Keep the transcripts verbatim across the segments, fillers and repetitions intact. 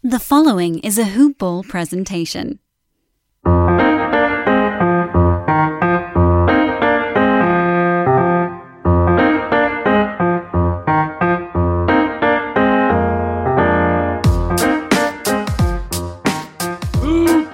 The following is a Hoop Ball presentation. Hoop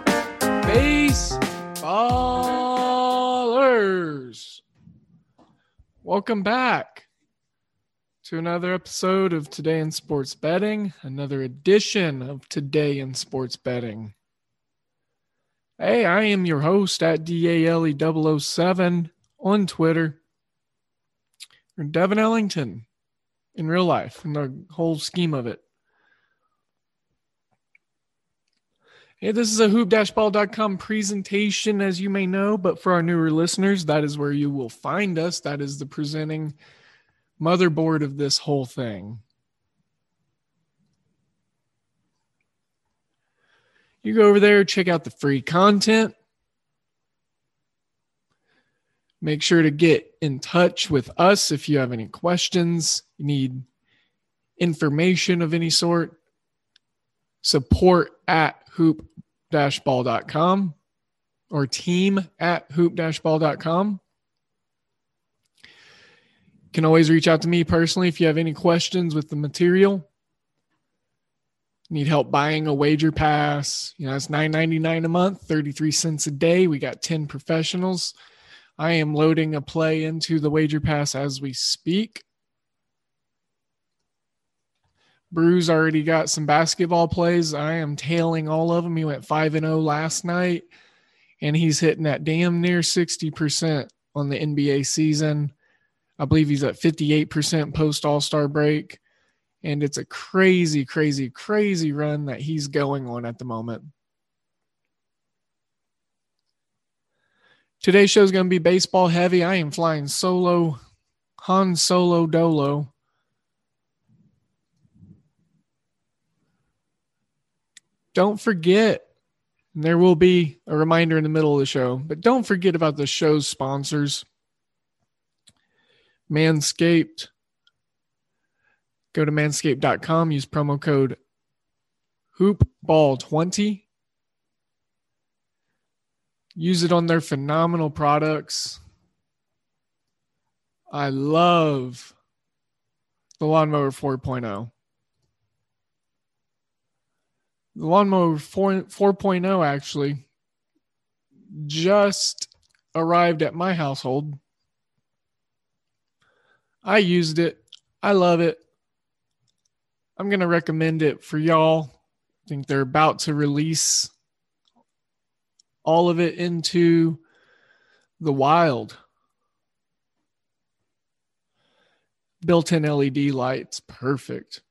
Baseballers! Welcome back to another episode of Today in Sports Betting, another edition of Today in Sports Betting. Hey, I am your host at D A L E double oh seven on Twitter. Or Devin Ellington in real life, in the whole scheme of it. Hey, this is a hoop dash ball dot com presentation, as you may know, but for our newer listeners, that is where you will find us. That is the presenting motherboard of this whole thing. You go over there, check out the free content. Make sure to get in touch with us if you have any questions, you need information of any sort. Support at hoop dash ball dot com or team at hoop dash ball dot com. You can always reach out to me personally if you have any questions with the material. Need help buying a wager pass? You know, it's nine ninety-nine a month, thirty-three cents a day. We got ten professionals. I am loading a play into the wager pass as we speak. Brew's already got some basketball plays. I am tailing all of them. He went five and oh last night, and he's hitting at damn near sixty percent on the N B A season. I believe he's at fifty-eight percent post All-Star break, and it's a crazy, crazy, crazy run that he's going on at the moment. Today's show is going to be baseball heavy. I am flying solo, Han Solo Dolo. Don't forget, and there will be a reminder in the middle of the show, but don't forget about the show's sponsors. Manscaped. Go to manscaped dot com. Use promo code hoop ball twenty. Use it on their phenomenal products. I love the Lawnmower four point oh. The Lawnmower four point oh actually just arrived at my household. I used it. I love it. I'm going to recommend it for y'all. I think they're about to release all of it into the wild. Built-in L E D lights. Perfect.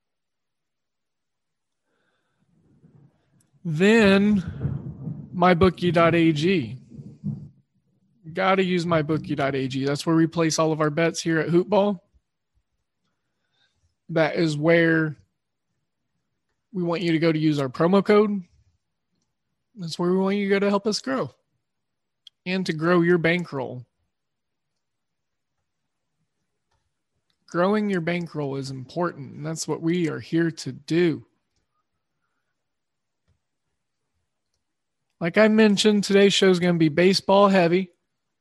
Then my bookie dot a g. Got to use my bookie dot a g. That's where we place all of our bets here at Hoopball. That is where we want you to go to use our promo code. That's where we want you to go to help us grow and to grow your bankroll. Growing your bankroll is important, and that's what we are here to do. Like I mentioned, today's show is going to be baseball heavy.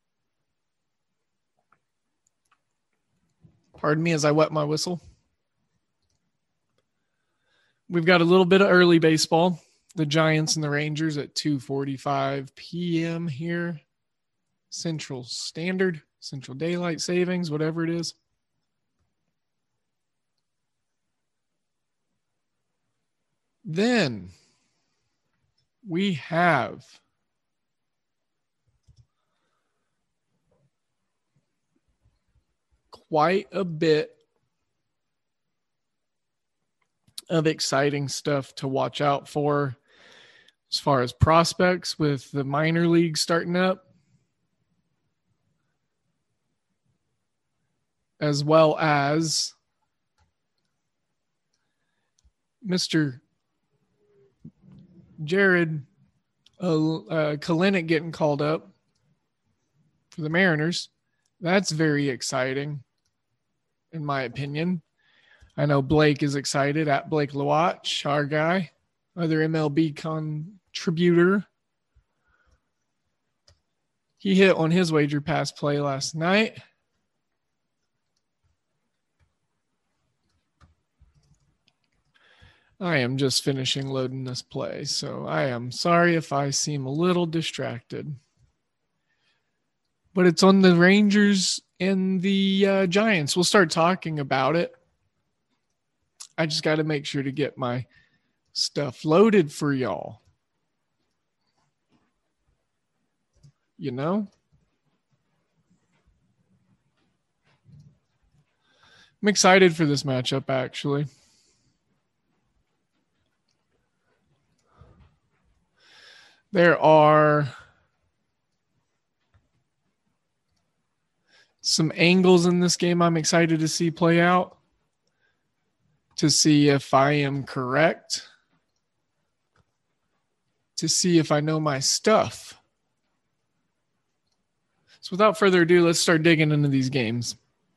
Pardon me as I wet my whistle. We've got a little bit of early baseball. The Giants and the Rangers at two forty-five p.m. here. Central Standard, Central Daylight Savings, whatever it is. Then we have quite a bit of exciting stuff to watch out for as far as prospects with the minor league starting up, as well as Mister Jared uh, uh, Kalenic getting called up for the Mariners. That's very exciting, in my opinion. I know Blake is excited, at Blake Lawatch, our guy. other M L B contributor. He hit on his wager pass play last night. I am just finishing loading this play, so I am sorry if I seem a little distracted. But it's on the Rangers and the uh, Giants. We'll start talking about it. I just got to make sure to get my stuff loaded for y'all. You know? I'm excited for this matchup, actually. There are some angles in this game I'm excited to see play out, to see if I am correct, to see if I know my stuff. So without further ado, let's start digging into these games.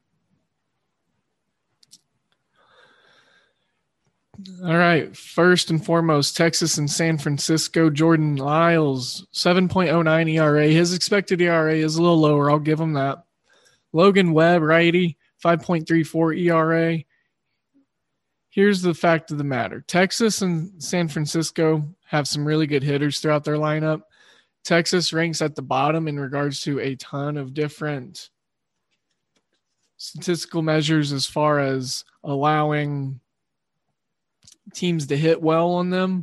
All right, first and foremost, Texas and San Francisco. Jordan Lyles, seven point oh nine E R A. His expected E R A is a little lower. I'll give him that. Logan Webb, righty, five point three four E R A. Here's the fact of the matter. Texas and San Francisco have some really good hitters throughout their lineup. Texas ranks at the bottom in regards to a ton of different statistical measures as far as allowing teams to hit well on them.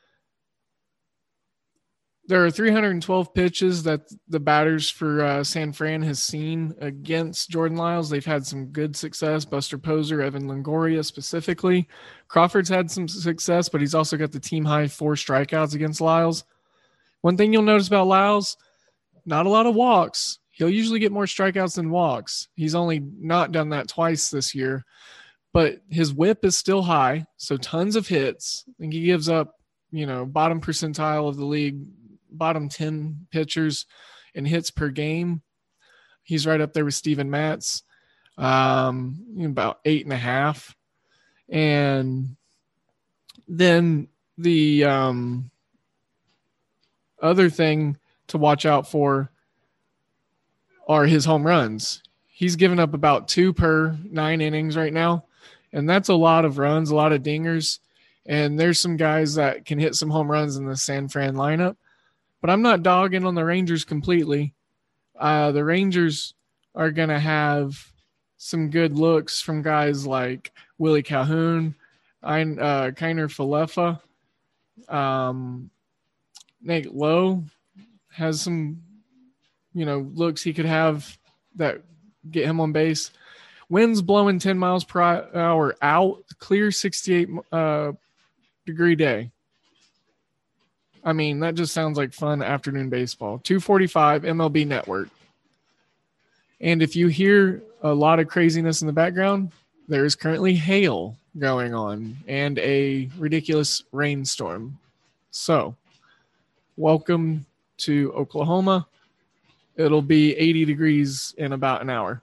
There are three hundred twelve pitches that the batters for uh, San Fran has seen against Jordan Lyles. They've had some good success. Buster Posey, Evan Longoria specifically. Crawford's had some success, but he's also got the team high four strikeouts against Lyles. One thing you'll notice about Lyles, not a lot of walks. He'll usually get more strikeouts than walks. He's only not done that twice this year. But his whip is still high, so tons of hits. I think he gives up, you know, bottom percentile of the league, bottom ten pitchers in hits per game. He's right up there with Steven Matz, um, about eight and a half. And then the um, other thing to watch out for are his home runs. He's given up about two per nine innings right now. And that's a lot of runs, a lot of dingers. And there's some guys that can hit some home runs in the San Fran lineup. But I'm not dogging on the Rangers completely. Uh, the Rangers are going to have some good looks from guys like Willie Calhoun, Ein, uh, Kiner Falefa. Um, Nate Lowe has some, you know, looks he could have that get him on base. Winds blowing ten miles per hour out, clear sixty-eight uh, degree day. I mean, that just sounds like fun afternoon baseball. two forty-five M L B Network. And if you hear a lot of craziness in the background, there is currently hail going on and a ridiculous rainstorm. So, welcome to Oklahoma. It'll be eighty degrees in about an hour.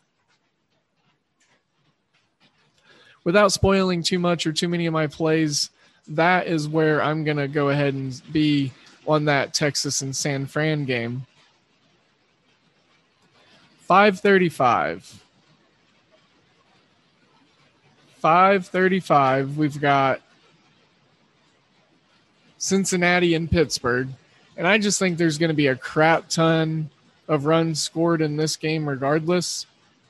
Without spoiling too much or too many of my plays, that is where I'm going to go ahead and be on that Texas and San Fran game. five thirty-five. five thirty-five. We've got Cincinnati and Pittsburgh. And I just think there's going to be a crap ton of runs scored in this game regardless.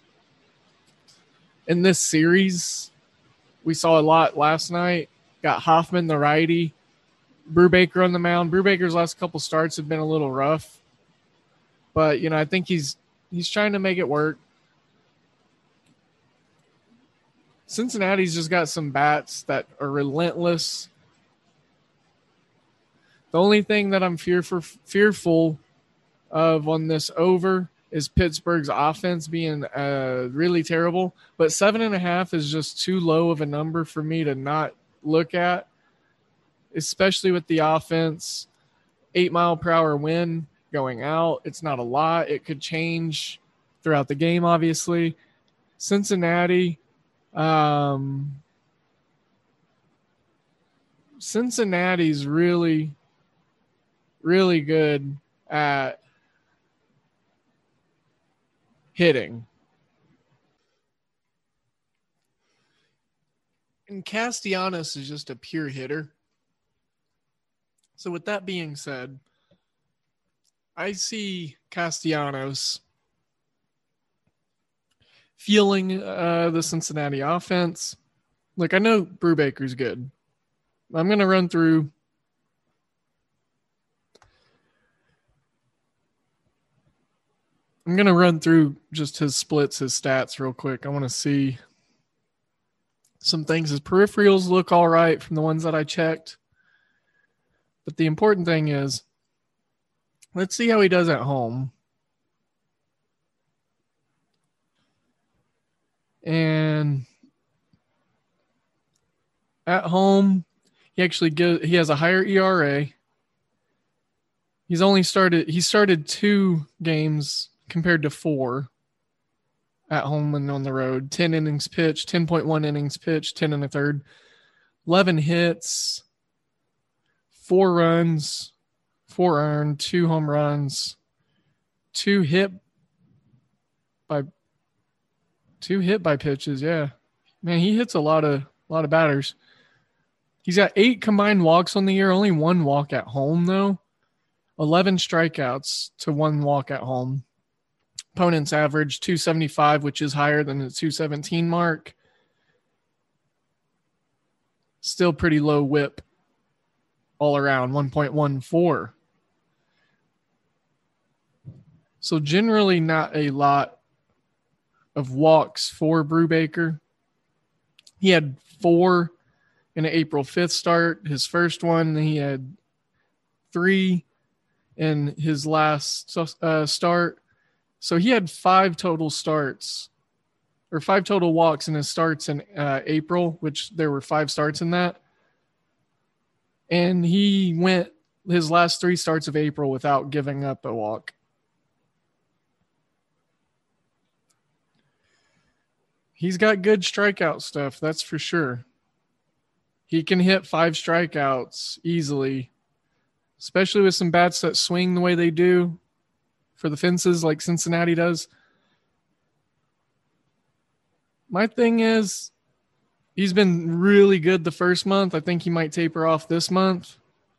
In this series, we saw a lot last night. Got Hoffman, the righty. Brubaker on the mound. Brubaker's last couple starts have been a little rough. But, you know, I think he's he's trying to make it work. Cincinnati's just got some bats that are relentless. The only thing that I'm fearful fearful of on this over is Pittsburgh's offense being uh, really terrible. But seven and a half is just too low of a number for me to not look at, especially with the offense. Eight mile per hour wind going out. It's not a lot. It could change throughout the game, obviously. Cincinnati, um, Cincinnati's really, really good at hitting. And Castellanos is just a pure hitter. So with that being said, I see Castellanos feeling uh, the Cincinnati offense. Look, I know Brubaker's good. I'm going to run through I'm going to run through just his splits, his stats real quick. I want to see some things. His peripherals look all right from the ones that I checked. But the important thing is, let's see how he does at home. And at home, he actually gives, he has a higher E R A. He's only started, he started two games compared to four at home and on the road. ten innings pitched, ten point one innings pitched, ten and a third, eleven hits, four runs, four earned, two home runs, two hit by two hit by pitches. Yeah, man, he hits a lot of a lot of batters. He's got eight combined walks on the year, only one walk at home though. eleven strikeouts to one walk at home. Opponent's average two seventy-five, which is higher than the two seventeen mark. Still pretty low whip all around, one point one four. So generally not a lot of walks for Brubaker. He had four in an April fifth start. His first one, he had three in his last uh, start. So he had five total starts or five total walks in his starts in uh, April, which there were five starts in that. And he went his last three starts of April without giving up a walk. He's got good strikeout stuff, that's for sure. He can hit five strikeouts easily, especially with some bats that swing the way they do for the fences like Cincinnati does. My thing is, he's been really good the first month. I think he might taper off this month.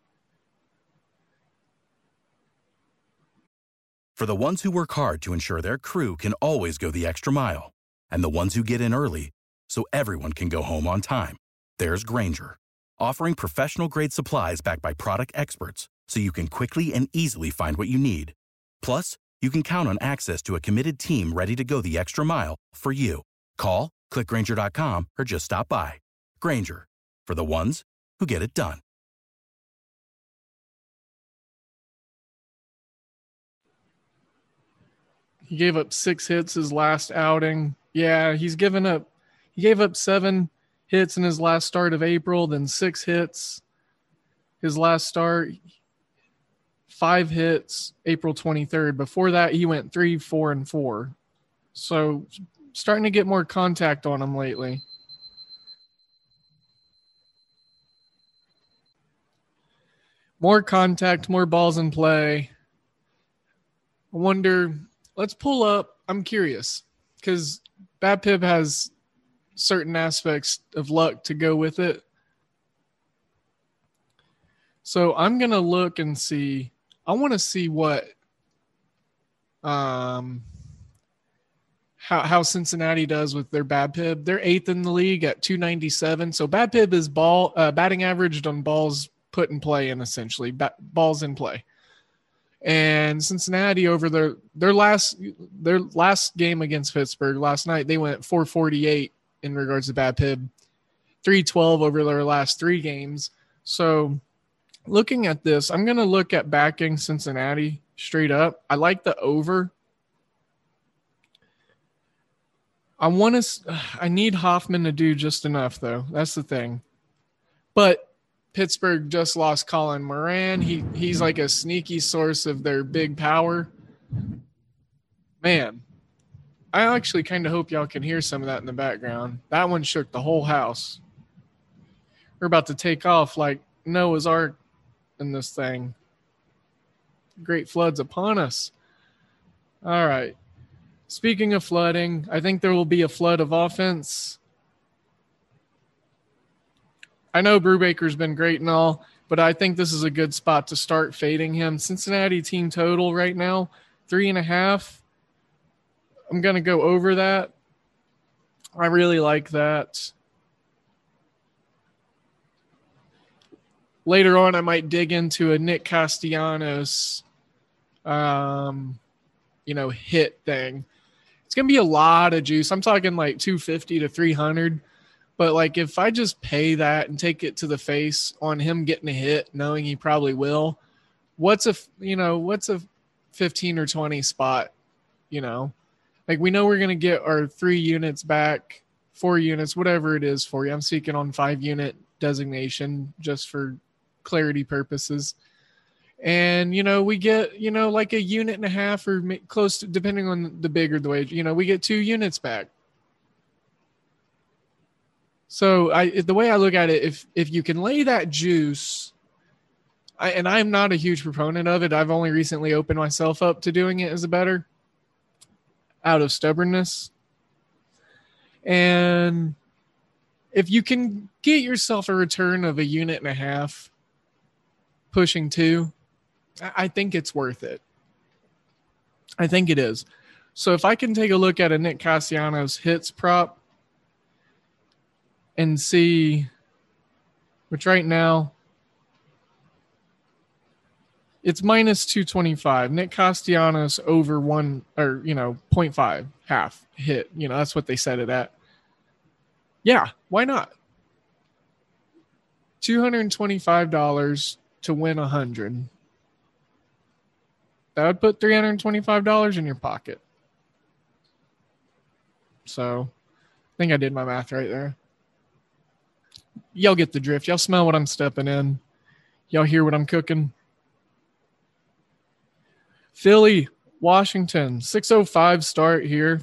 For the ones who work hard to ensure their crew can always go the extra mile, and the ones who get in early so everyone can go home on time, there's Grainger, offering professional-grade supplies backed by product experts so you can quickly and easily find what you need. Plus, you can count on access to a committed team ready to go the extra mile for you. Call, click Grainger dot com, or just stop by. Grainger, for the ones who get it done. He gave up six hits his last outing. Yeah, he's given up. He gave up seven hits in his last start of April, then six hits his last start. Five hits April twenty-third. Before that, he went three, four, and four. So starting to get more contact on him lately. More contact, more balls in play. I wonder, let's pull up. I'm curious because BABIP has certain aspects of luck to go with it. So I'm going to look and see. I want to see what um how how Cincinnati does with their BABIP. They're eighth in the league at two ninety-seven. So BABIP is ball uh, batting averaged on balls put in play, and essentially bat, balls in play. And Cincinnati over their their last their last game against Pittsburgh last night, they went four forty-eight in regards to BABIP, three twelve over their last three games. So looking at this, I'm going to look at backing Cincinnati straight up. I like the over. I want to. I need Hoffman to do just enough, though. That's the thing. But Pittsburgh just lost Colin Moran. He he's like a sneaky source of their big power. Man, I actually kind of hope y'all can hear some of that in the background. That one shook the whole house. We're about to take off like Noah's Ark in this thing. Great floods upon us. All right. Speaking of flooding, I think there will be a flood of offense. I know Brubaker's been great and all, but I think this is a good spot to start fading him. Cincinnati team total right now, three and a half. I'm going to go over that. I really like that. Later on, I might dig into a Nick Castellanos, um, you know, hit thing. It's going to be a lot of juice. I'm talking like two fifty to three hundred. But, like, if I just pay that and take it to the face on him getting a hit, knowing he probably will, what's a, you know, what's a fifteen or twenty spot, you know? Like, we know we're going to get our three units back, four units, whatever it is for you. I'm seeking on five-unit designation just for clarity purposes. And, you know, we get, you know, like a unit and a half or close to, depending on the big or the wage, you know, we get two units back. So I, the way I look at it, if if you can lay that juice, I, and I'm not a huge proponent of it. I've only recently opened myself up to doing it as a better out of stubbornness. And if you can get yourself a return of a unit and a half, pushing two, I think it's worth it. I think it is. So if I can take a look at a Nick Castellanos hits prop, and see, which right now, it's minus two twenty-five. Nick Castellanos over one, or, you know, point five, half hit. You know, that's what they set it at. Yeah, why not? two hundred twenty-five dollars to win one hundred dollars. That would put three hundred twenty-five dollars in your pocket. So, I think I did my math right there. Y'all get the drift. Y'all smell what I'm stepping in. Y'all hear what I'm cooking. Philly, Washington, six oh five start here.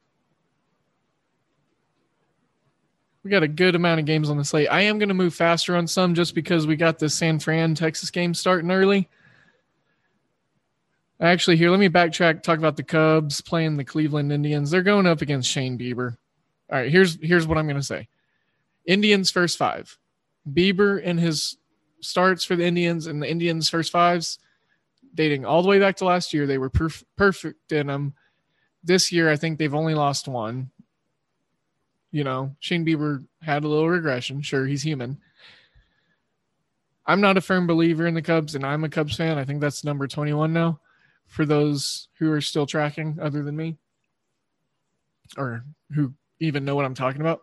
We got a good amount of games on the slate. I am going to move faster on some just because we got the San Fran, Texas game starting early. Actually, here, let me backtrack, talk about the Cubs playing the Cleveland Indians. They're going up against Shane Bieber. All right, here's, here's what I'm going to say. Indians first five. Bieber in his starts for the Indians and the Indians first fives, dating all the way back to last year, they were perf- perfect in them. This year, I think they've only lost one. You know, Shane Bieber had a little regression. Sure, he's human. I'm not a firm believer in the Cubs, and I'm a Cubs fan. I think that's number twenty-one now for those who are still tracking other than me or who even know what I'm talking about.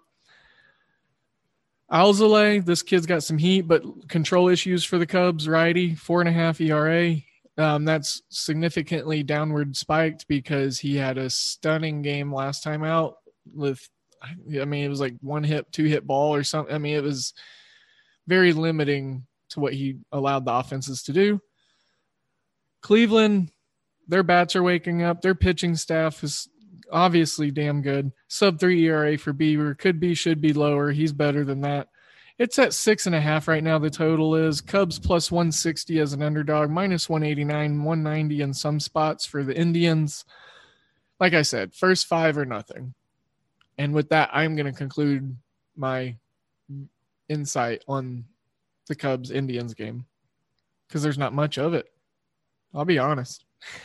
Alzolay, this kid's got some heat, but control issues for the Cubs. Righty, four and a half E R A. Um, that's significantly downward spiked because he had a stunning game last time out with, I mean, it was like one hit, two hit ball or something. I mean, it was very limiting to what he allowed the offenses to do. Cleveland, their bats are waking up. Their pitching staff is obviously damn good. Sub three E R A for Bieber. Could be, should be lower. He's better than that. It's at six and a half right now. The total is Cubs plus one sixty as an underdog, minus one eighty-nine, one ninety in some spots for the Indians. Like I said, first five or nothing. And with that, I'm going to conclude my insight on the Cubs Indians game because there's not much of it. I'll be honest.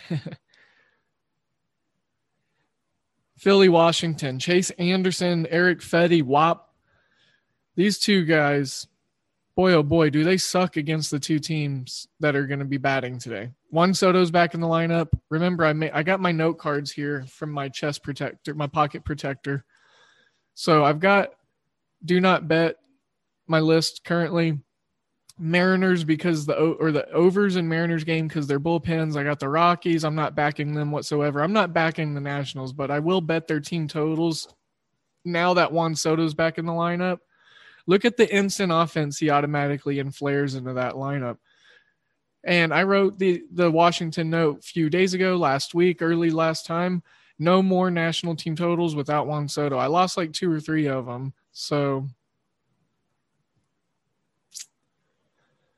Philly, Washington, Chase Anderson, Eric Fetty, W A P. These two guys, boy, oh boy, do they suck against the two teams that are going to be batting today. Juan Soto's back in the lineup. Remember, I may, I got my note cards here from my chest protector, my pocket protector. So I've got do not bet my list currently. Mariners because the or the overs in Mariners game because they're bullpens. I got the Rockies. I'm not backing them whatsoever. I'm not backing the Nationals, but I will bet their team totals now that Juan Soto's back in the lineup. Look at the instant offense he automatically inflares into that lineup. And I wrote the, the Washington note a few days ago, last week, early last time. No more national team totals without Juan Soto. I lost like two or three of them. So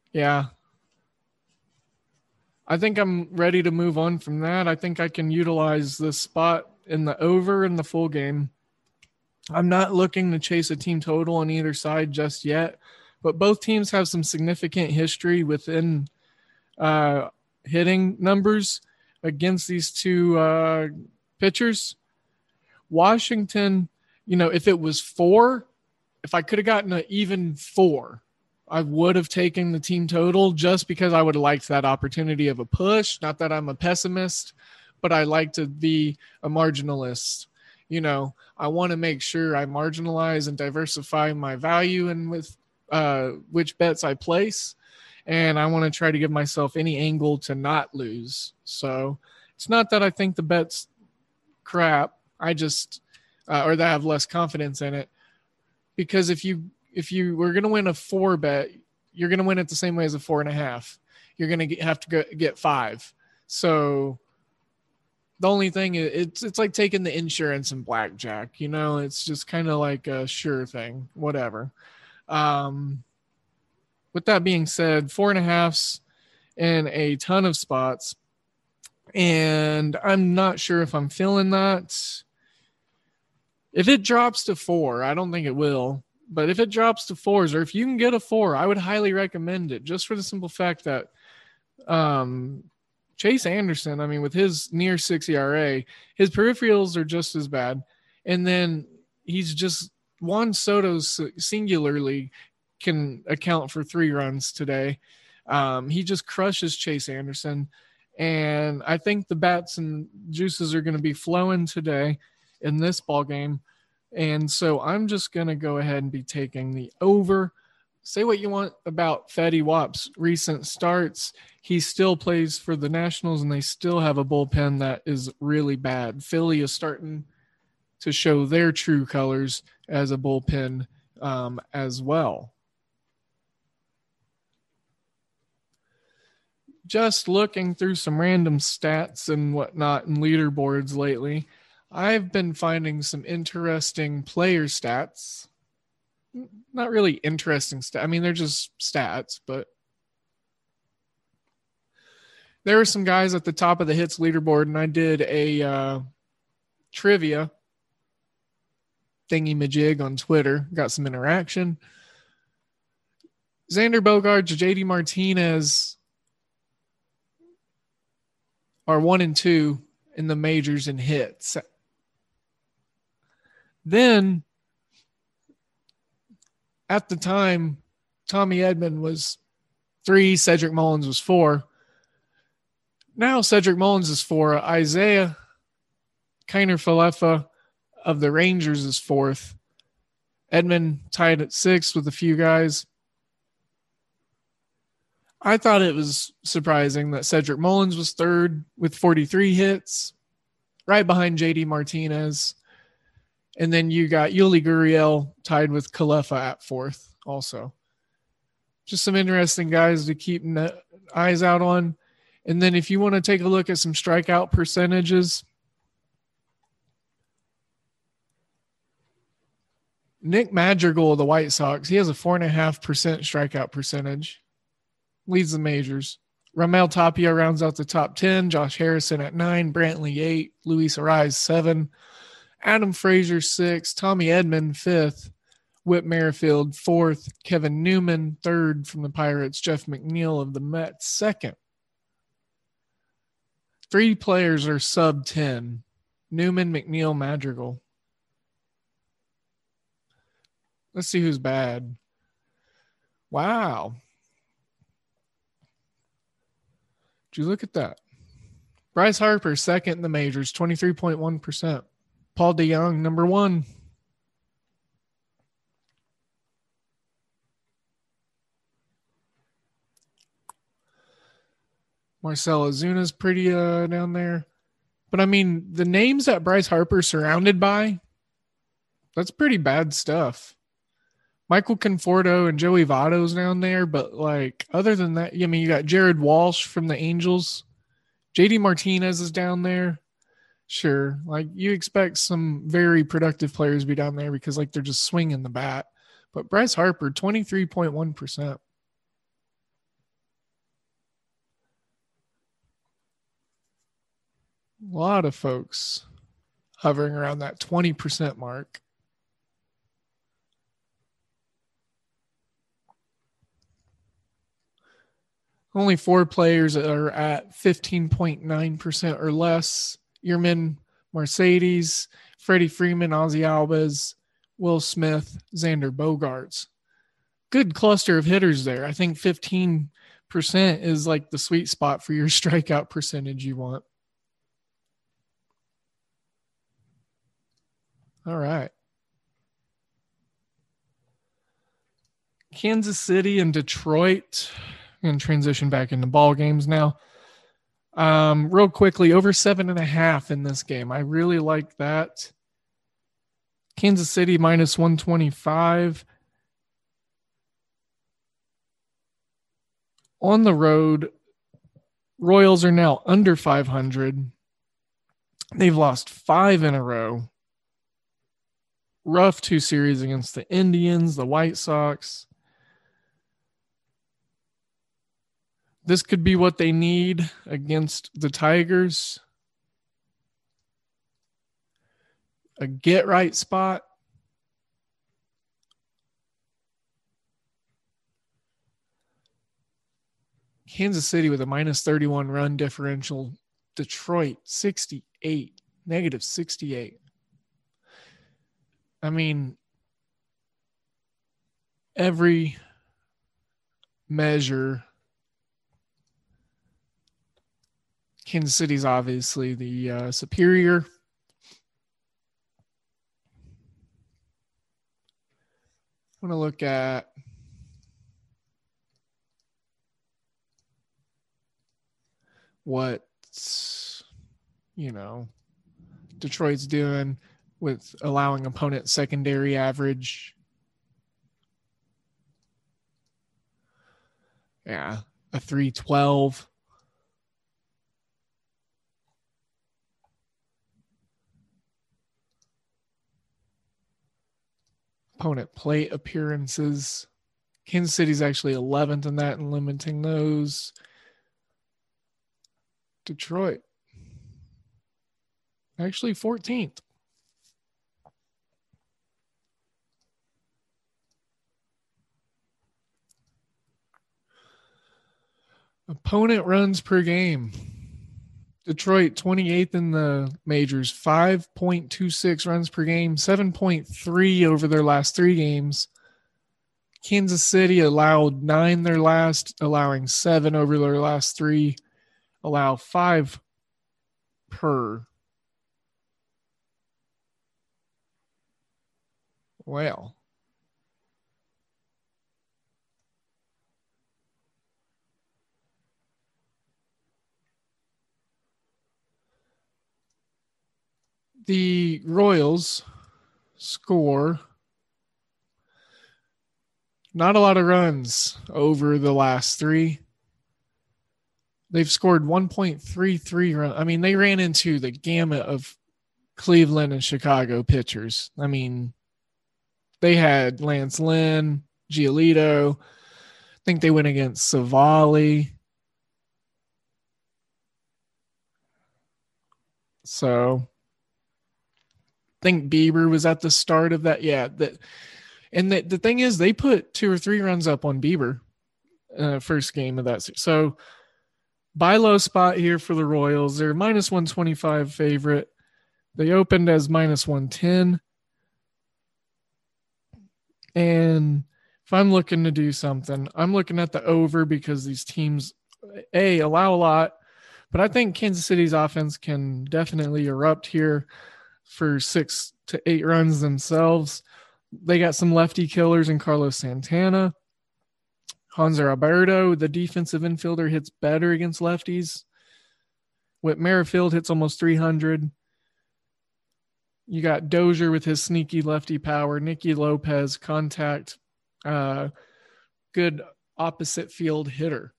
Yeah. I think I'm ready to move on from that. I think I can utilize this spot in the over in the full game. I'm not looking to chase a team total on either side just yet, but both teams have some significant history within uh, hitting numbers against these two uh, pitchers. Washington, you know, if it was four, if I could have gotten an even four, I would have taken the team total just because I would have liked that opportunity of a push. Not that I'm a pessimist, but I like to be a marginalist. You know, I want to make sure I marginalize and diversify my value and with uh, which bets I place. And I want to try to give myself any angle to not lose. So it's not that I think the bet's crap. I just, uh, or that I have less confidence in it. Because if you, if you were going to win a four bet, you're going to win it the same way as a four and a half. You're going to have to go, get five. So the only thing is it's, it's like taking the insurance in blackjack, you know, it's just kind of like a sure thing, whatever. Um, with that being said, four and a halves in a ton of spots. And I'm not sure if I'm feeling that. If it drops to four, I don't think it will. But if it drops to fours, or if you can get a four, I would highly recommend it just for the simple fact that um, Chase Anderson, I mean, with his near six E R A, his peripherals are just as bad. And then he's just Juan Soto singularly can account for three runs today. Um, he just crushes Chase Anderson. And I think the bats and juices are going to be flowing today in this ball game. And so I'm just going to go ahead and be taking the over. Say what you want about Fetty Wap's recent starts. He still plays for the Nationals, and they still have a bullpen that is really bad. Philly is starting to show their true colors as a bullpen um, as well. Just looking through some random stats and whatnot and leaderboards lately, I've been finding some interesting player stats. Not really interesting stats. I mean, they're just stats, but there are some guys at the top of the hits leaderboard, and I did a uh, trivia thingy-majig on Twitter. Got some interaction. Xander Bogaerts, J D Martinez are one and two in the majors in hits. Then, at the time, Tommy Edman was three, Cedric Mullins was four. Now Cedric Mullins is four. Isaiah Kiner-Falefa of the Rangers is fourth. Edman tied at six with a few guys. I thought it was surprising that Cedric Mullins was third with forty-three hits, right behind J D Martinez. And then you got Yuli Gurriel tied with Kalefa at fourth also. Just some interesting guys to keep eyes out on. And then if you want to take a look at some strikeout percentages, Nick Madrigal of the White Sox, he has a four point five percent strikeout percentage. Leads the majors. Ramel Tapia rounds out the top ten. Josh Harrison at nine. Brantley eight. Luis Arraez seven. Adam Frazier six. Tommy Edman fifth. Whit Merrifield fourth. Kevin Newman third from the Pirates. Jeff McNeil of the Mets second. Three players are sub ten. Newman, McNeil, Madrigal. Let's see who's bad. Wow. Did you look at that? Bryce Harper, second in the majors, twenty-three point one percent. Paul DeJong, number one. Marcell Ozuna's pretty uh, down there. But, I mean, the names that Bryce Harper's surrounded by, that's pretty bad stuff. Michael Conforto and Joey Votto's down there, but like other than that, I mean, you got Jared Walsh from the Angels. J D Martinez is down there. Sure. Like you expect some very productive players to be down there because like they're just swinging the bat. But Bryce Harper, twenty-three point one percent. A lot of folks hovering around that twenty percent mark. Only four players are at fifteen point nine percent or less. Yermin Mercedes, Freddie Freeman, Ozzy Albies, Will Smith, Xander Bogaerts. Good cluster of hitters there. I think fifteen percent is like the sweet spot for your strikeout percentage you want. All right. Kansas City and Detroit. I'm going to transition back into ball games now. Um, real quickly, over seven and a half in this game. I really like that. Kansas City minus one twenty-five. On the road, Royals are now under five hundred. They've lost five in a row. Rough two series against the Indians, the White Sox. This could be what they need against the Tigers. A get right spot. Kansas City with a minus thirty-one run differential. Detroit sixty-eight, negative sixty-eight. I mean, every measure, Kansas City's obviously the uh, superior. I want to look at what, you know, Detroit's doing with allowing opponent secondary average. Yeah, a three twelve. Opponent plate appearances. Kansas City's actually eleventh in that and limiting those. Detroit actually fourteenth. Opponent runs per game. Detroit twenty-eighth in the majors, five point two six runs per game, seven point three over their last three games. Kansas City allowed nine their last, allowing seven over their last three, allow five per. Well. The Royals score not a lot of runs over the last three. They've scored one point three three runs. I mean, they ran into the gamut of Cleveland and Chicago pitchers. I mean, they had Lance Lynn, Giolito. I think they went against Savali. So I think Bieber was at the start of that. Yeah. That, and the, the thing is, they put two or three runs up on Bieber uh, first game of that. So buy low spot here for the Royals. They're minus one twenty-five favorite. They opened as minus one ten. And if I'm looking to do something, I'm looking at the over because these teams, A, allow a lot. But I think Kansas City's offense can definitely erupt here for six to eight runs themselves. They got some lefty killers in Carlos Santana. Hanser Alberto, the defensive infielder, hits better against lefties. Whit Merrifield hits almost three hundred. You got Dozier with his sneaky lefty power. Nicky Lopez, contact, uh, good opposite field hitter.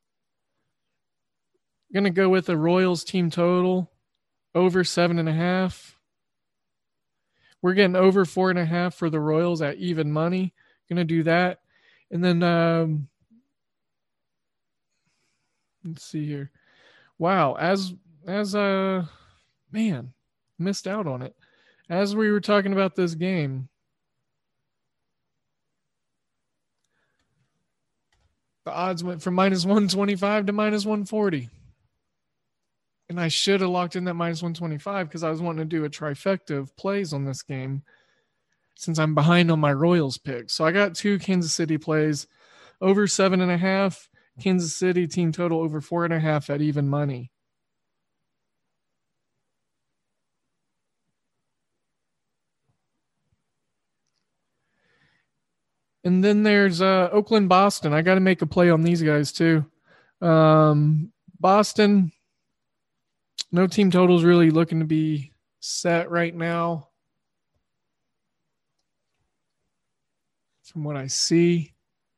Going to go with a Royals team total over seven and a half. We're getting over four and a half for the Royals at even money. Going to do that. And then um, let's see here. Wow. As, as uh, Man, missed out on it. As we were talking about this game, the odds went from minus one twenty-five to minus one forty. And I should have locked in that minus one twenty-five because I was wanting to do a trifecta of plays on this game since I'm behind on my Royals pick. So I got two Kansas City plays, over seven and a half. Kansas City team total over four and a half at even money. And then there's uh, Oakland, Boston. I got to make a play on these guys too. Um, Boston, no team totals really looking to be set right now from what I see.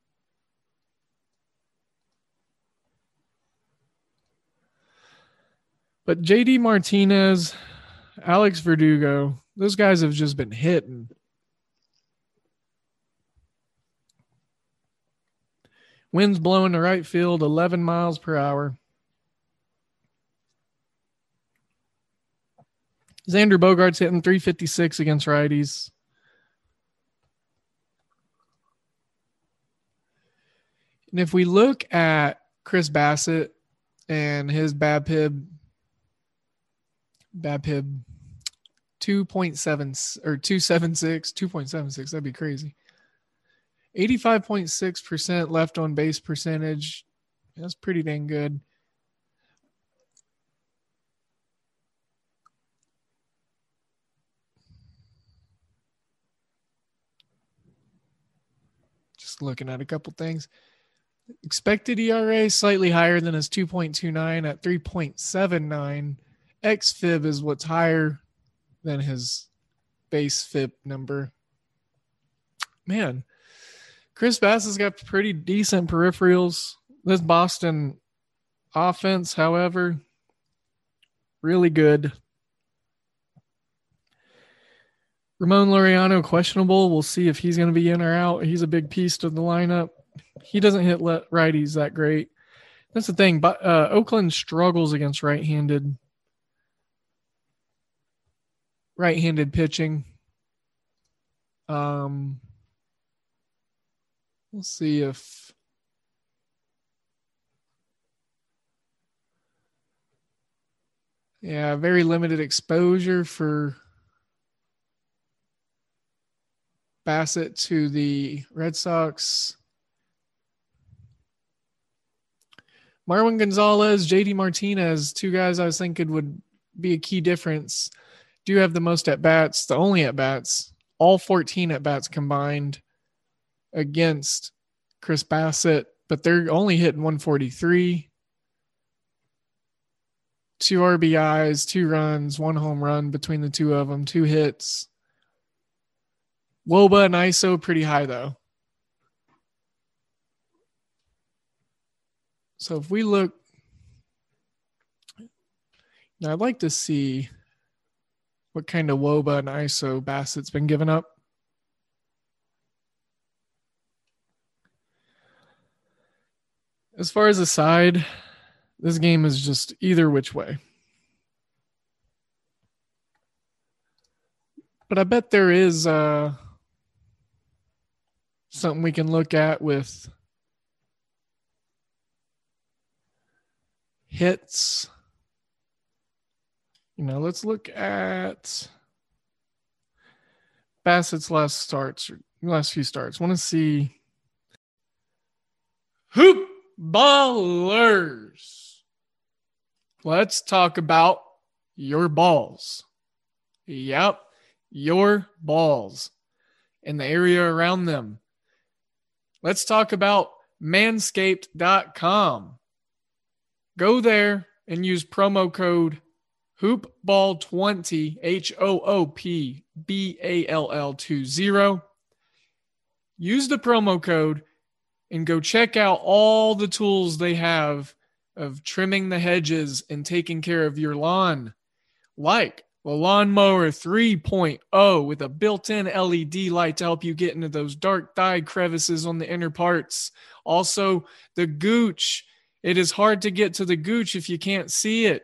But J D Martinez, Alex Verdugo, those guys have just been hitting. Winds blowing to right field, eleven miles per hour. Xander Bogaerts hitting three fifty-six against righties. And if we look at Chris Bassett and his BABIP, BABIP two point seven or two seventy-six, two point seven six, that'd be crazy. eighty-five point six percent left on base percentage. That's pretty dang good. Just looking at a couple things. Expected E R A slightly higher than his two point two nine at three point seven nine. X F I B is what's higher than his base F I B number. Man, Chris Bassitt's got pretty decent peripherals. This Boston offense, however, really good. Ramon Laureano, questionable. We'll see if he's going to be in or out. He's a big piece to the lineup. He doesn't hit righties that great. That's the thing. But uh, Oakland struggles against right-handed right-handed pitching. Um, we'll see if yeah, very limited exposure for Bassett to the Red Sox. Marwin Gonzalez, J D Martinez, two guys I was thinking would be a key difference, do have the most at-bats, the only at-bats, all fourteen at-bats combined against Chris Bassett, but they're only hitting one forty-three. Two R B Is, two runs, one home run between the two of them, two hits. W O B A and I S O pretty high, though. So if we look, now I'd like to see what kind of W O B A and I S O Bassett's been giving up. As far as the side, this game is just either which way. But I bet there is uh, something we can look at with hits. You know, let's look at Bassett's last starts, or last few starts. Want to see hoop ballers. Let's talk about your balls. Yep, your balls and the area around them. Let's talk about manscaped dot com. Go there and use promo code hoop ball twenty, H O O P B A L L twenty. Use the promo code and go check out all the tools they have of trimming the hedges and taking care of your lawn, like the Lawnmower three point oh with a built-in L E D light to help you get into those dark thigh crevices on the inner parts. Also, the Gooch. It is hard to get to the Gooch if you can't see it.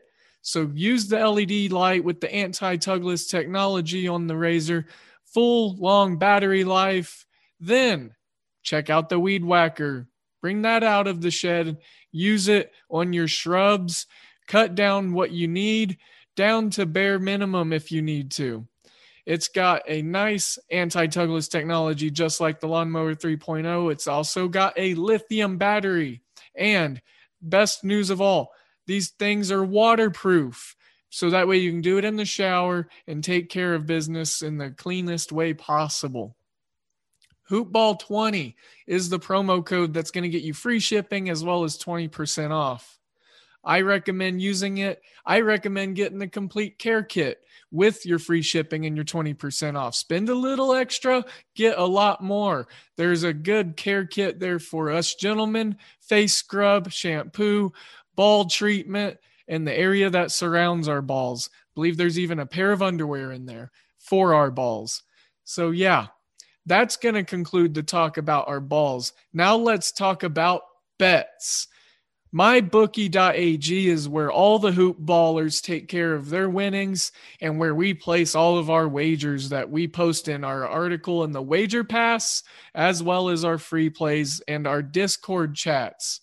So use the L E D light with the anti-tugless technology on the razor, full long battery life. Then check out the Weed Whacker. Bring that out of the shed. Use it on your shrubs. Cut down what you need, down to bare minimum if you need to. It's got a nice anti-tugless technology, just like the Lawnmower three point oh. It's also got a lithium battery. And best news of all, these things are waterproof. So that way you can do it in the shower and take care of business in the cleanest way possible. Hoopball twenty is the promo code that's going to get you free shipping as well as twenty percent off. I recommend using it. I recommend getting the complete care kit with your free shipping and your twenty percent off. Spend a little extra, get a lot more. There's a good care kit there for us gentlemen: face scrub, shampoo, ball treatment, and the area that surrounds our balls. I believe there's even a pair of underwear in there for our balls. So yeah, that's going to conclude the talk about our balls. Now let's talk about bets. my bookie dot a g is where all the hoop ballers take care of their winnings and where we place all of our wagers that we post in our article in the Wager Pass, as well as our free plays and our Discord chats.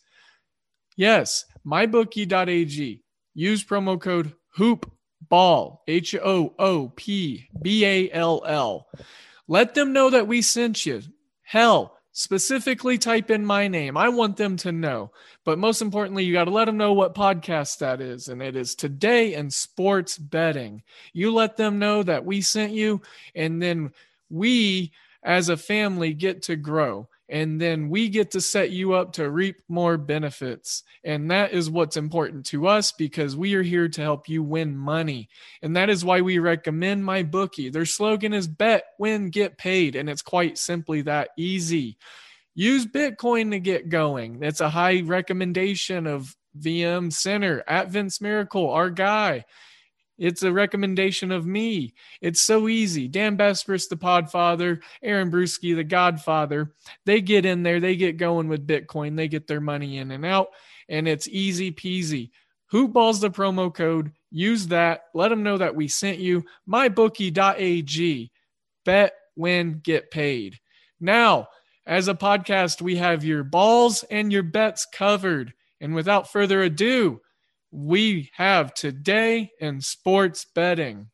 Yes, my bookie dot a g. Use promo code HOOPBALL, H O O P B A L L. Let them know that we sent you. Hell, specifically type in my name. I want them to know. But most importantly, you got to let them know what podcast that is. And it is Today in Sports Betting. You let them know that we sent you, and then we as a family get to grow. And then we get to set you up to reap more benefits. And that is what's important to us, because we are here to help you win money. And that is why we recommend MyBookie. Their slogan is bet, win, get paid. And it's quite simply that easy. Use Bitcoin to get going. That's a high recommendation of V M Center at Vince Miracle, our guy. It's a recommendation of me. It's so easy. Dan Bespris, the Podfather, Aaron Bruschi, the Godfather, they get in there, they get going with Bitcoin, they get their money in and out, and it's easy peasy. Hoopball's the promo code. Use that. Let them know that we sent you. my bookie dot a g. Bet, win, get paid. Now, as a podcast, we have your balls and your bets covered. And without further ado, we have Today in Sports Betting.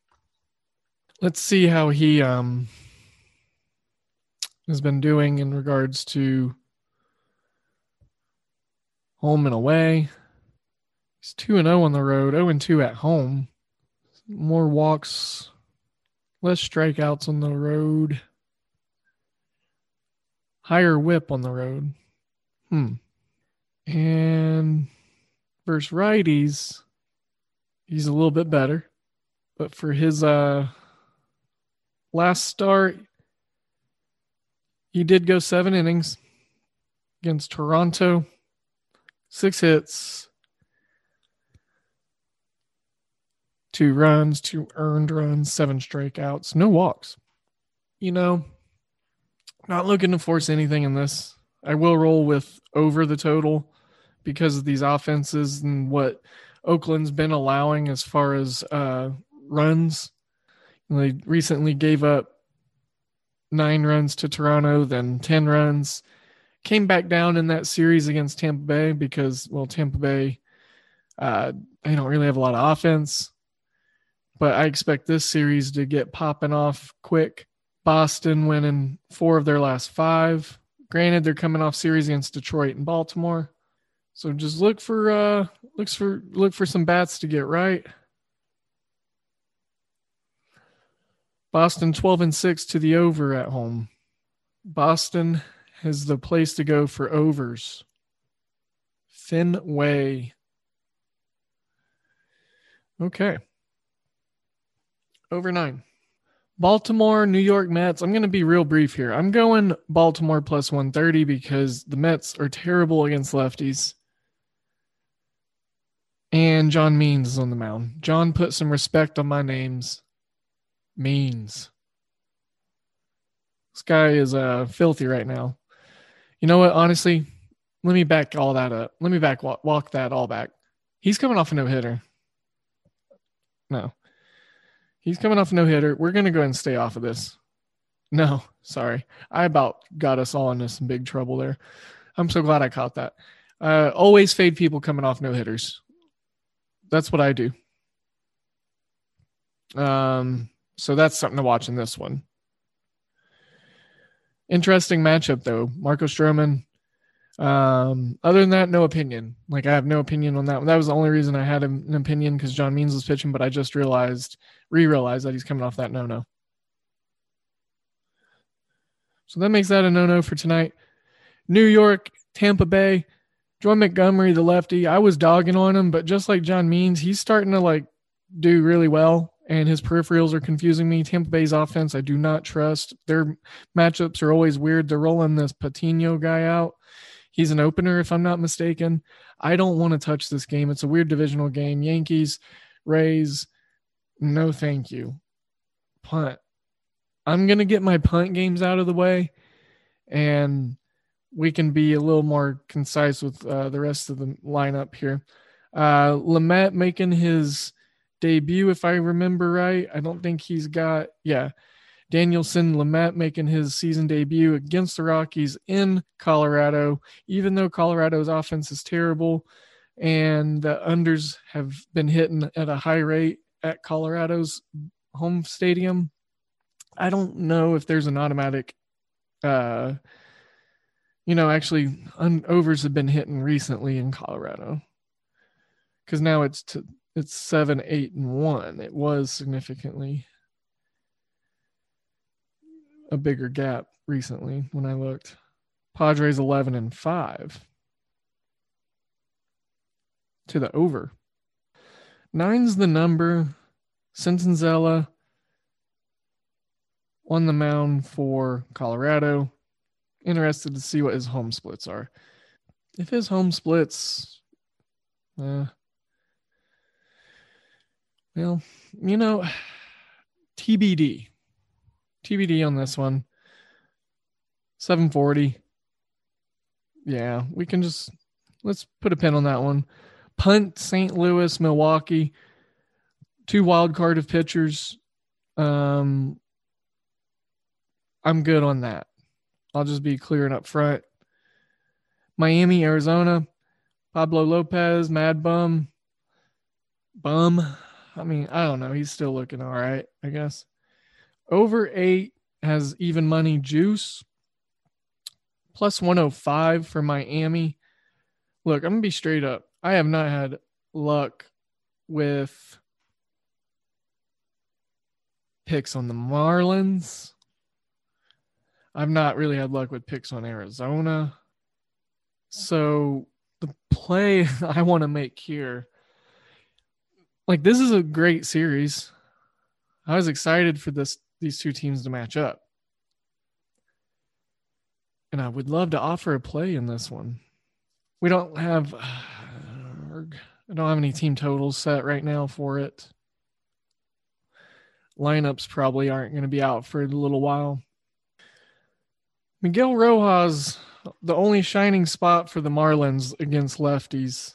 Let's see how he um has been doing in regards to home and away. He's two and oh on the road, oh and two at home. More walks, less strikeouts on the road. Higher whip on the road. Hmm. And versus righties, he's a little bit better. But for his uh, last start, he did go seven innings against Toronto. Six hits. Two runs, two earned runs, seven strikeouts, no walks. You know, not looking to force anything in this. I will roll with over the total because of these offenses and what Oakland's been allowing as far as uh, runs. They recently gave up nine runs to Toronto, then ten runs. Came back down in that series against Tampa Bay because, well, Tampa Bay, uh, they don't really have a lot of offense. But I expect this series to get popping off quick. Boston winning four of their last five. Granted, they're coming off series against Detroit and Baltimore. So just look for uh, looks for look for some bats to get right. Boston twelve and six to the over at home. Boston is the place to go for overs. Fenway. Okay. Over nine. Baltimore, New York Mets. I'm going to be real brief here. I'm going Baltimore plus one thirty because the Mets are terrible against lefties. And John Means is on the mound. John put some respect on my names. Means. This guy is uh, filthy right now. You know what? Honestly, let me back all that up. Let me back walk, walk that all back. He's coming off a no-hitter. No. He's coming off no hitter. We're going to go ahead and stay off of this. No, sorry. I about got us all into some big trouble there. I'm so glad I caught that. Uh, always fade people coming off no hitters. That's what I do. Um, so that's something to watch in this one. Interesting matchup, though. Marco Stroman. Um, other than that, no opinion. Like, I have no opinion on that one. That was the only reason I had an opinion, because John Means was pitching, but I just realized, re-realized that he's coming off that no-no. So that makes that a no-no for tonight. New York, Tampa Bay, Jordan Montgomery, the lefty. I was dogging on him, but just like John Means, he's starting to like do really well, and his peripherals are confusing me. Tampa Bay's offense, I do not trust. Their matchups are always weird. They're rolling this Patino guy out. He's an opener, if I'm not mistaken. I don't want to touch this game. It's a weird divisional game. Yankees, Rays, no thank you. Punt. I'm going to get my punt games out of the way, and we can be a little more concise with uh, the rest of the lineup here. Uh, Lamet making his debut, if I remember right. I don't think he's got, yeah. Danielson, Lamet making his season debut against the Rockies in Colorado, even though Colorado's offense is terrible and the unders have been hitting at a high rate at Colorado's home stadium. I don't know if there's an automatic, uh, you know, actually un- overs have been hitting recently in Colorado, because now it's to, it's seven, eight, and one. It was significantly a bigger gap recently when I looked. Padres eleven and five to the over. Nine's the number. Senzanzella on the mound for Colorado. Interested to see what his home splits are. If his home splits, uh, well, you know, T B D. T B D on this one. seven forty. Yeah, we can just, let's put a pin on that one. Punt, Saint Louis, Milwaukee. Two wild card of pitchers. Um, I'm good on that. I'll just be clear and up front. Miami, Arizona. Pablo Lopez, Mad Bum. Bum. I mean, I don't know. He's still looking all right, I guess. Over eight has even money juice. Plus one oh five for Miami. Look, I'm going to be straight up. I have not had luck with picks on the Marlins. I've not really had luck with picks on Arizona. So the play I want to make here, like, this is a great series. I was excited for this these two teams to match up. And I would love to offer a play in this one. We don't have I don't have any team totals set right now for it. Lineups probably aren't going to be out for a little while. Miguel Rojas, the only shining spot for the Marlins against lefties.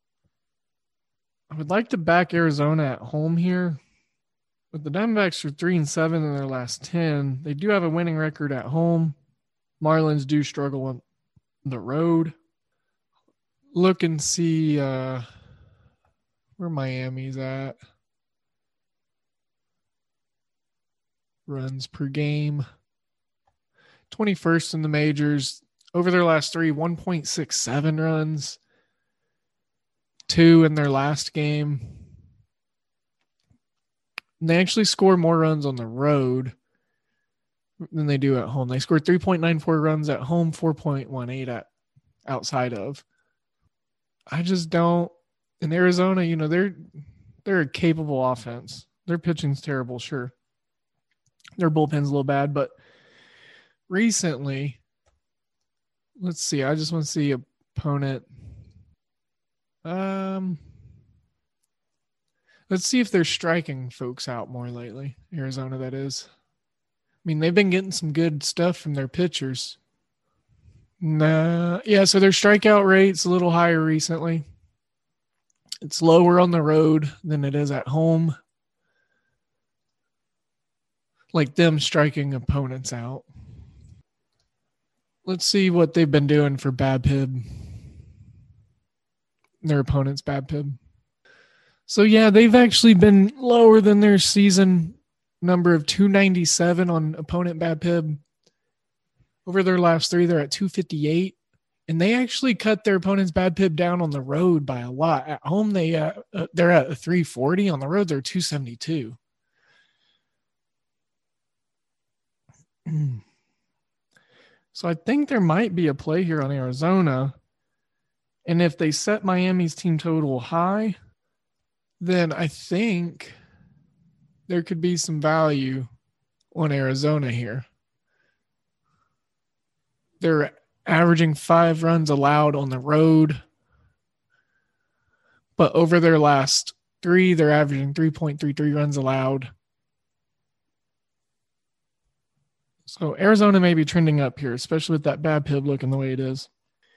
I would like to back Arizona at home here. But the Diamondbacks are three and seven in their last ten. They do have a winning record at home. Marlins do struggle on the road. Look and see uh, where Miami's at. Runs per game. twenty-first in the majors. Over their last three, one point six seven runs. Two in their last game. And they actually score more runs on the road than they do at home. They scored three point nine four runs at home, four point one eight at outside of. I just don't. In Arizona, you know, they're they're a capable offense. Their pitching's terrible, sure. Their bullpen's a little bad, but recently, let's see. I just want to see opponent. Um, let's see if they're striking folks out more lately. Arizona, that is. I mean, they've been getting some good stuff from their pitchers. Nah, yeah, so their strikeout rate's a little higher recently. It's lower on the road than it is at home. like them striking opponents out. Let's see what they've been doing for BABIP. Their opponent's BABIP. So yeah, they've actually been lower than their season number of two ninety-seven on opponent BABIP. Over their last three, they're at two fifty-eight. And they actually cut their opponent's BABIP down on the road by a lot. At home, they uh, uh, they're at three forty. On the road, they're two seventy-two. So I think there might be a play here on Arizona. And if they set Miami's team total high, then I think there could be some value on Arizona here. They're averaging five runs allowed on the road. But over their last three, they're averaging three point three three runs allowed. So Arizona may be trending up here, especially with that BABIP looking the way it is.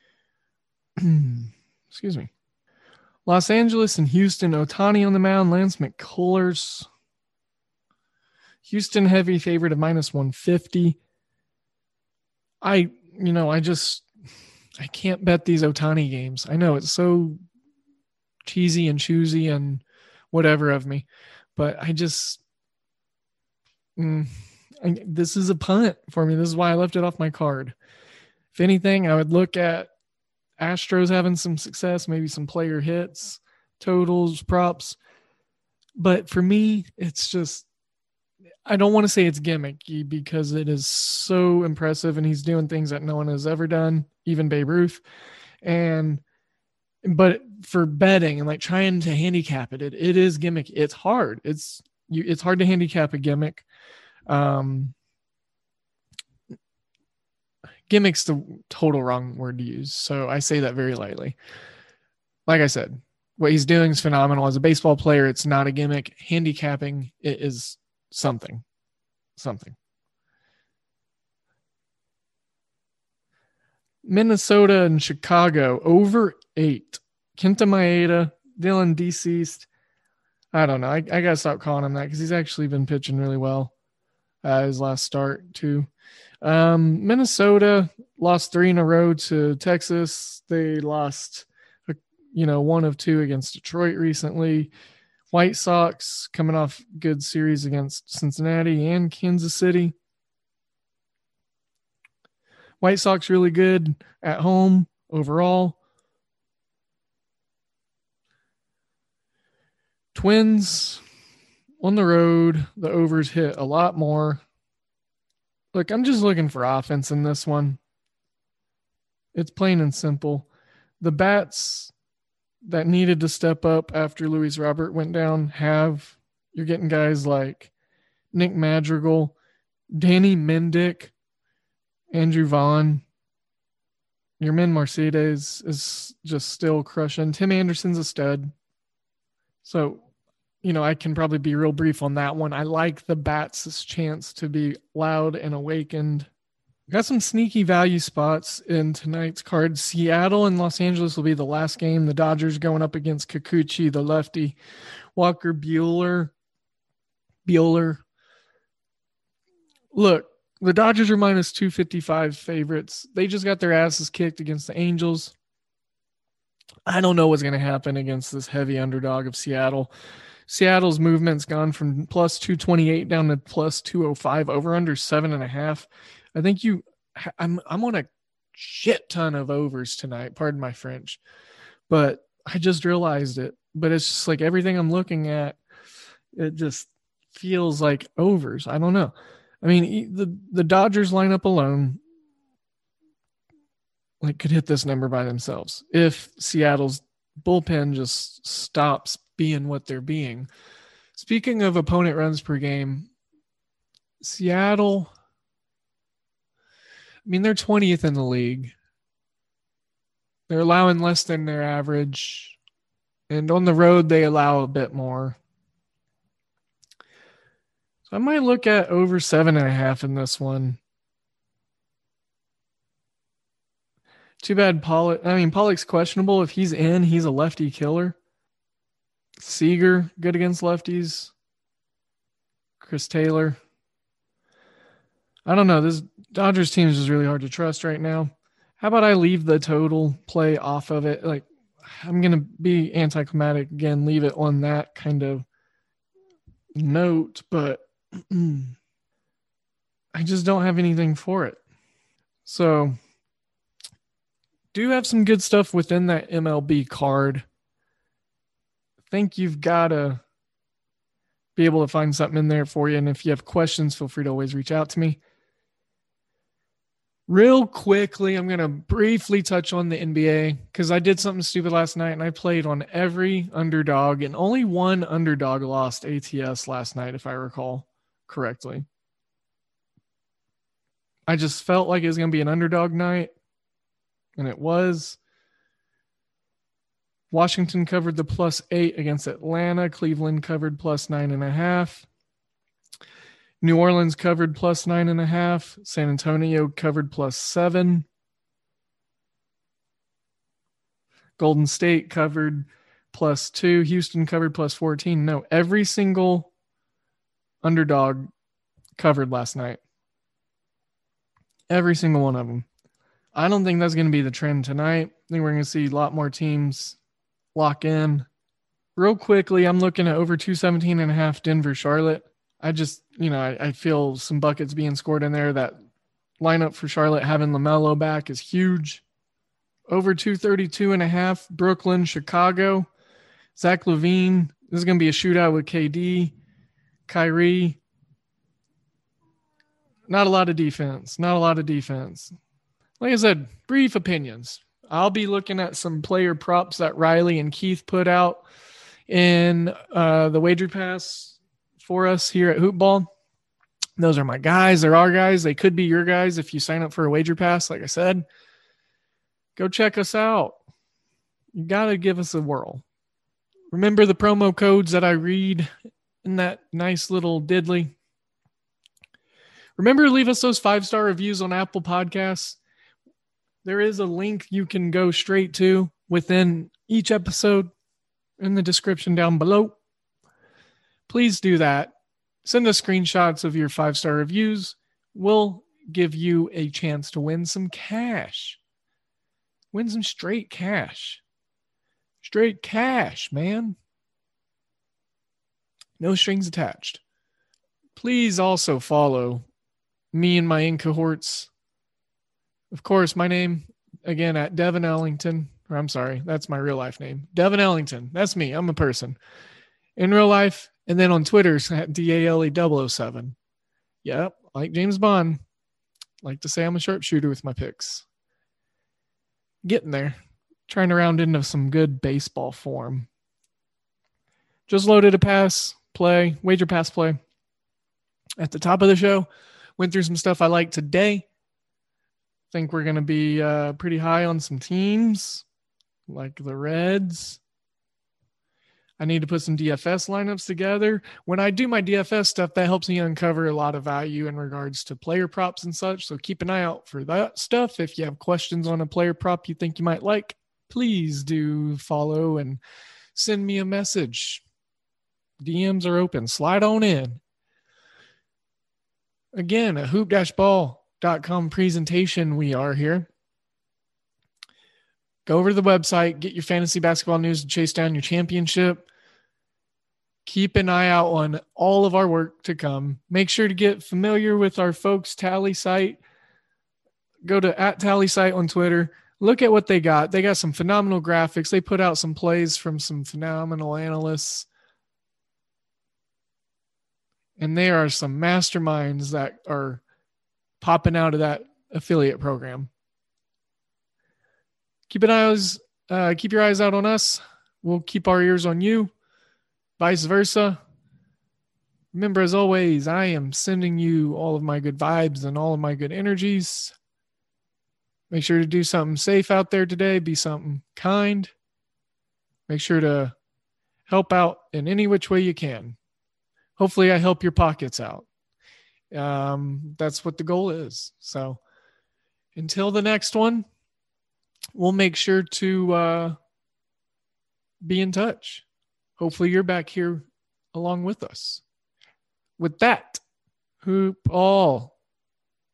Excuse me. Los Angeles and Houston, Ohtani on the mound, Lance McCullers. Houston heavy favorite of minus one fifty. I, you know, I just, I can't bet these Ohtani games. I know it's so cheesy and choosy and whatever of me, but I just, mm, I, this is a punt for me. This is why I left it off my card. If anything, I would look at Astros having some success, maybe some player hits, totals, props. But for me, it's just, I don't want to say it's gimmicky because it is so impressive and he's doing things that no one has ever done, even Babe Ruth. And, but for betting and like trying to handicap it, it, it is gimmick. It's hard. It's, you, it's hard to handicap a gimmick. Um, Gimmick's the total wrong word to use, so I say that very lightly. Like I said, what he's doing is phenomenal. As a baseball player, it's not a gimmick. Handicapping it is something. Something. Minnesota and Chicago, over eight. Kenta Maeda, Dylan deceased. I don't know. I, I got to stop calling him that because he's actually been pitching really well. Uh, his last start, too. Um, Minnesota lost three in a row to Texas. They lost, you know, one of two against Detroit recently. White Sox coming off good series against Cincinnati and Kansas City. White Sox really good at home overall. Twins on the road, the overs hit a lot more. Look, I'm just looking for offense in this one. It's plain and simple. The bats that needed to step up after Luis Robert went down have. You're getting guys like Nick Madrigal, Danny Mendick, Andrew Vaughn. Yermin Mercedes is just still crushing. Tim Anderson's a stud. So, you know, I can probably be real brief on that one. I like the Bats' chance to be loud and awakened. Got some sneaky value spots in tonight's card. Seattle and Los Angeles will be the last game. The Dodgers going up against Kikuchi, the lefty. Walker Buehler. Buehler. Look, the Dodgers are minus two fifty-five favorites. They just got their asses kicked against the Angels. I don't know what's going to happen against this heavy underdog of Seattle. Seattle's movement's gone from plus two twenty-eight down to plus two oh five, over under seven and a half. I think you, I'm, I'm on a shit ton of overs tonight. Pardon my French, but I just realized it. But it's just like everything I'm looking at, it just feels like overs. I don't know. I mean, the, the Dodgers lineup alone, like, could hit this number by themselves if Seattle's bullpen just stops being what they're being. Speaking of opponent runs per game, Seattle, I mean, they're twentieth in the league. They're allowing less than their average, and on the road they allow a bit more. So I might look at over seven and a half in this one. Too bad Pollock. I mean, Pollock's questionable. If he's in, he's a lefty killer. Seager, good against lefties. Chris Taylor. I don't know. This Dodgers team is just really hard to trust right now. How about I leave the total play off of it? Like, I'm going to be anticlimactic again, leave it on that kind of note, but I just don't have anything for it. So, do have some good stuff within that M L B card. I think you've got to be able to find something in there for you. And if you have questions, feel free to always reach out to me. Real quickly, I'm going to briefly touch on the N B A because I did something stupid last night and I played on every underdog, and only one underdog lost A T S last night, if I recall correctly. I just felt like it was going to be an underdog night, and it was. Washington covered the plus eight against Atlanta. Cleveland covered plus nine and a half. New Orleans covered plus nine and a half. San Antonio covered plus seven. Golden State covered plus two. Houston covered plus fourteen. No, every single underdog covered last night. Every single one of them. I don't think that's going to be the trend tonight. I think we're going to see a lot more teams lock in. Real quickly, I'm looking at over two seventeen and a half Denver Charlotte. I just, you know, I, I feel some buckets being scored in there. That lineup for Charlotte having LaMelo back is huge. Over two thirty-two and a half Brooklyn, Chicago. Zach LaVine. This is going to be a shootout with K D, Kyrie. Not a lot of defense. Not a lot of defense. Like I said, brief opinions. I'll be looking at some player props that Riley and Keith put out in uh, the Wager Pass for us here at Hoopball. Those are my guys. They're our guys. They could be your guys if you sign up for a Wager Pass. Like I said, go check us out. You got to give us a whirl. Remember the promo codes that I read in that nice little diddly. Remember to leave us those five-star reviews on Apple Podcasts. There is a link you can go straight to within each episode in the description down below. Please do that. Send us screenshots of your five-star reviews. We'll give you a chance to win some cash. Win some straight cash. Straight cash, man. No strings attached. Please also follow me and my in cohorts. Of course, my name, again, at Devin Ellington. Or I'm sorry, that's my real life name. Devin Ellington. That's me. I'm a person. In real life, and then on Twitter, at D A L E double oh seven. Yep, like James Bond. Like to say I'm a sharpshooter with my picks. Getting there. Trying to round into some good baseball form. Just loaded a pass play, wager pass play. At the top of the show, went through some stuff I like today. Think we're going to be uh, pretty high on some teams, like the Reds. I need to put some D F S lineups together. When I do my D F S stuff, that helps me uncover a lot of value in regards to player props and such. So keep an eye out for that stuff. If you have questions on a player prop you think you might like, please do follow and send me a message. D Ms are open. Slide on in. Again, a hoop dash ball dot com presentation we are here. Go over to the website, get your fantasy basketball news to chase down your championship. Keep an eye out on all of our work to come. Make sure to get familiar with our folks' Tally site. Go to at Tally site on Twitter. Look at what they got. They got some phenomenal graphics. They put out some plays from some phenomenal analysts. And there are some masterminds that are popping out of that affiliate program. Keep an eyes, uh, keep your eyes out on us. We'll keep our ears on you. Vice versa. Remember, as always, I am sending you all of my good vibes and all of my good energies. Make sure to do something safe out there today. Be something kind. Make sure to help out in any which way you can. Hopefully, I help your pockets out. Um, that's what the goal is. So until the next one, we'll make sure to uh, be in touch. Hopefully you're back here along with us. With that, hoop all.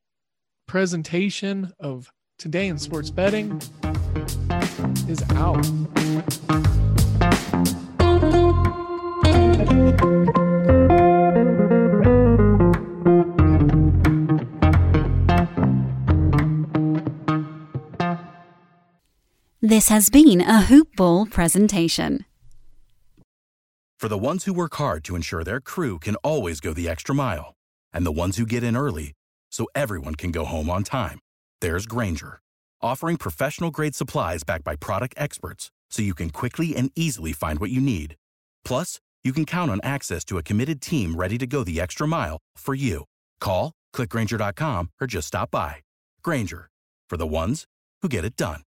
presentation of Today in Sports Betting is out. This has been a Hoop Ball presentation. For the ones who work hard to ensure their crew can always go the extra mile, and the ones who get in early so everyone can go home on time, there's Grainger, offering professional-grade supplies backed by product experts so you can quickly and easily find what you need. Plus, you can count on access to a committed team ready to go the extra mile for you. Call, click Grainger dot com, or just stop by. Grainger, for the ones who get it done.